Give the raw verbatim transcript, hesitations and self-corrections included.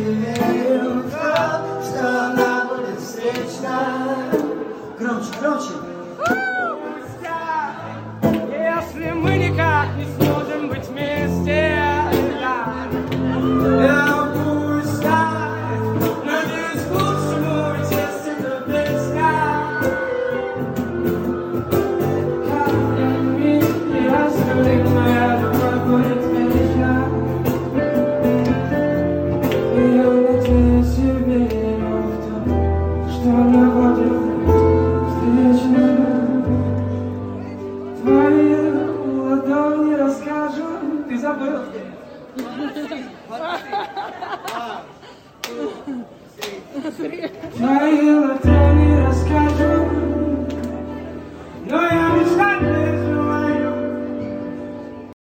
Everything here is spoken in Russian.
верил в то, что она будет встречна. Громче, громче. Если мы никак не сможем быть вместе, да. Я пусть так, надеюсь, к лучшему, ведь есть эта песня. Как мир, я скрыт, моя любовь будет вечна. И я надеюсь и верю в то, что она будет встречна. Твои ладони расскажут, ты забыл? Твои ладони расскажут, но я